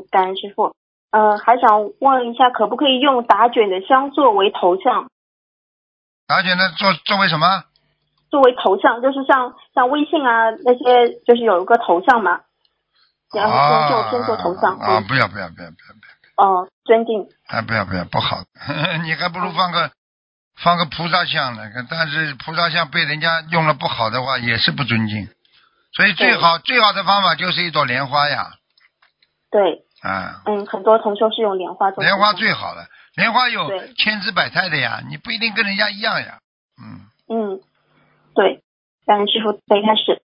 感恩师傅。还想问一下，可不可以用打卷的香作为头像？ 打卷的作为什么？ 作为头像，就是像微信啊那些，就是有一个头像嘛，然后用这种先做头像。 不要。 尊敬。 不要，不好。你还不如放个菩萨像呢，但是菩萨像被人家用了不好的话，也是不尊敬。所以最好的方法就是一朵莲花呀。 对。很多同修是用莲花做。 莲花最好了，莲花有千姿百态的呀，你不一定跟人家一样呀。 对，感恩师傅，可以开始。